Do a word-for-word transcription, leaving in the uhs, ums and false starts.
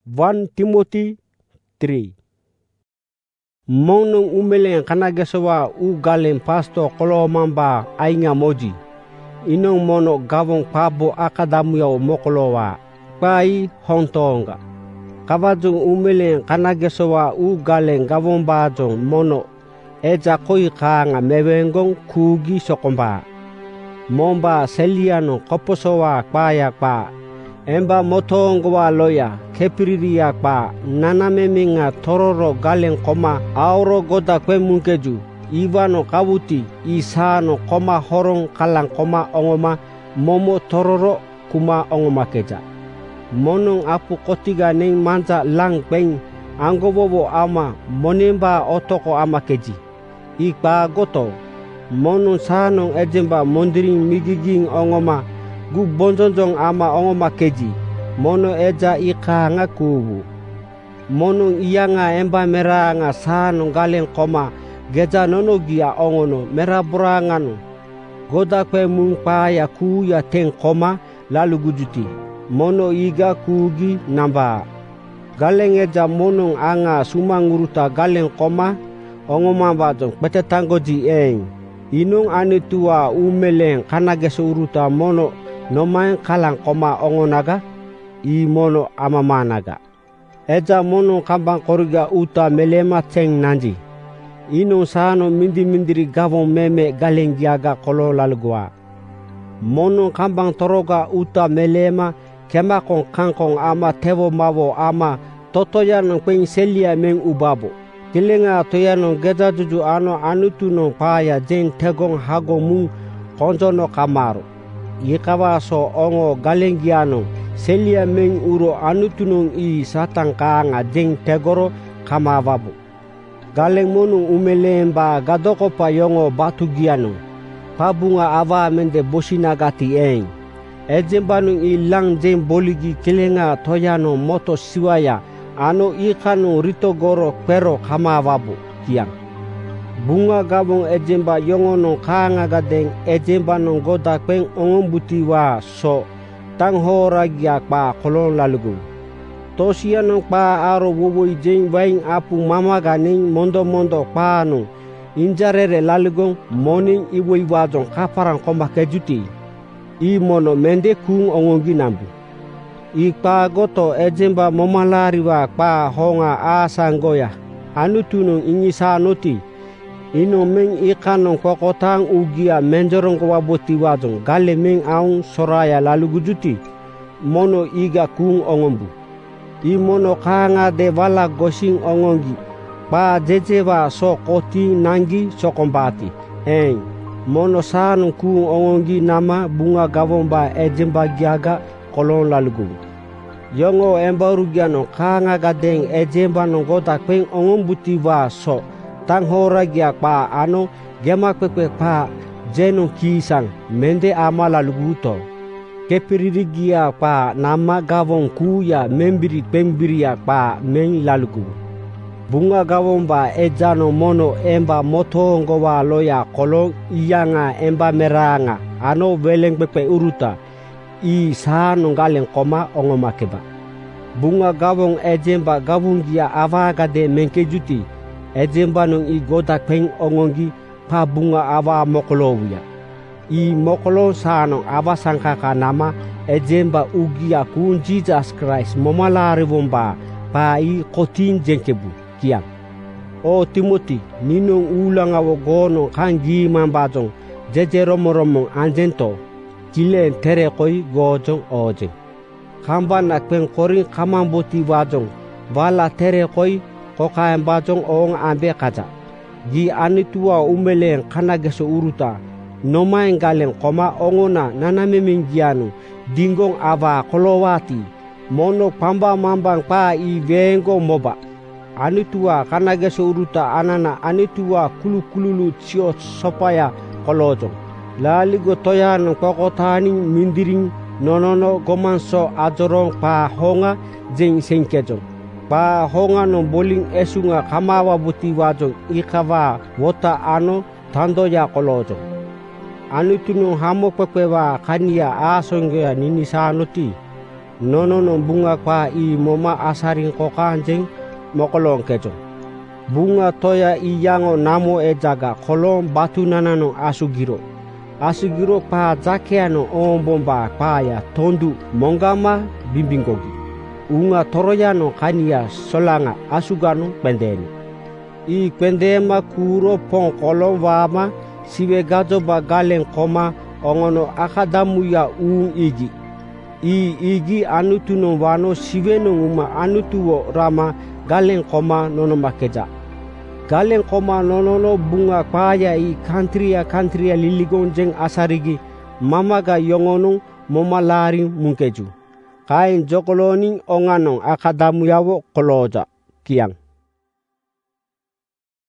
First Timothy three. Monong umelen kanagesowa u galen pasto kolomamba ainga moji. Inong mono gavong pabo akadamuya mokolowa. Pai hontonga. Kavajung umelen kanagesowa u galen gavong bajong mono. Eja koi kanga mewengong kugi sokomba. Momba seliano koposowa kpaya kpa. Emba motongowa loya kepiriria kpa. Nanameminga tororo galen koma auro goda kwe munkeju. Ivano kabuti isano koma horong kalang koma ongoma momo tororo kuma ongoma keja. Monong apu kotiga neng manja lang peng angobobo ama monemba otoko ama keji. Ikpa goto monong sanong ejemba mondiring migiging ongoma gu bonjonjong ama ongoma keji. Mono eja ika ngakubu. Monong iyanga emba meranga sanong galen koma geja nonogia ongono meraburangano. Goda kwe mungpaya kuya teng koma lalu gujuti. Mono iga kugi namba. Galeng eja monong anga sumanguruta galeng koma ongoma bajong petetanggoji eng. Inung anitua umeleng kanageso uruta mono nomaeng kalang koma ongonaga i mono amamanaga. Eja mono kambang koriga uta melema ceng nanji. Inung sano mindi mindiri gavong meme galenggiaga kolo lalgua. Mono kambang toroga uta melema kemakong kangkong ama tevo mawo ama totoyanong peng selia meng ubabo. Kilenga toyanong geja juju ano anutunong paya jeng tegong hagong mung konjono kamaro. Ikawa so ongo galenggiano selia meng uro anutunong i satang kaanga jeng tegoro kamavabo. Galeng monong umelemba gadoko pa yongo batu giano. Pabunga ava mende bosinagati eng. Ejembanung ilang jeng boligi kilenga toyano moto siwaya ano ikano ritogoro pero kamavabo kiang. Bunga gabong ejemba yongono kanga gadeng ejemba nong goda peng ongombutiwa so tanghoragia pa kolon lalugung. Tosia nong pa aro woboi jeng waing apu mama ganing mondo mondo pa nong injarere lalugong moning iwoi wajong kaparang komba kejuti. I mono mende kung ongongi nambu. I pa goto ejemba momalariwa pa honga asanggoya. Anu tunong ingisa noti. Ino meng ikanong kokotang ugia menjorong kawaboti wajong gale meng aung soraya lalu gujuti. Mono iga kung ongombu. I mono kanga de wala gosing ongongi. Pa jejewa so koti nangi sokombati. Eng. Mono sanong kung ongongi nama bunga gavomba ejemba giaga kolon lalugung. Yongo embarugiano kanga gadeng ejemba nonggota peng ongombuti wa so tanghora gia pa ano gema kwekwe pa jenong kisang mende ama laluguto. Kepiririgia pa nama gavong kuya membiri pembiria pa meng lalugu. Bunga gavomba ejano mono emba motongo wa loya kolong iyanga emba meranga ano weleng pepe uruta i sano galeng koma ongoma keba. Bunga gavong ejemba gavungia avaga de menkejuti ejemba nong i goda peng ongongi pa bunga ava mokolowuya. I mokolo sano ava sangkaka nama ejemba ugia kun Jesus Christ momalari womba pa i kotin jengkebu kiang. O Timothy ninong ulang awo gono kangi mambajong jeje romo romo anjento kilen tere koi gojong ojeng. Kamban akpeng koring kamamboti wajong wala tere koi kokaem bajong ong ambe kaja. Gi anitua umeleng kanageso uruta nomaeng galeng koma ongona nanamemeng gianu dingong ava kolowati mono pamba mambang pa i vengo moba. Anitua kanageso uruta anana anitua kulu kululu tio sopaya kolojong. Laligo toyan kokotani mindiring nonono gomanso ajorong pa honga jeng sengkejong. Pa honga no boling esunga kamawa buti wajong ikawa wota ano tandoya kolojong. Anu tunong hamo pepewa kania asongya nini sanoti. nonono bunga kwa i moma asaring kokanjeng mokolong kejo. Bunga toya i yango namo e jaga kolong batu nanano asugiro. Asugiro pa jakeano ombomba paya tondu mongama bimbingogi. Unga toroyano kania solanga asugano pendeni. I pendema kuro pong kolong wama siwe gajoba galen koma ongono akadamu ya uung igi. I igi anutu no wano siwe no nguma anutu wo rama galen koma nono makeja. Galen koma nono no bunga paya i kantria kantria liligonjeng asarigi mamaga yongonung momalari mungkeju. Kain jokoloning onganong akadamu yawo koloja kiang.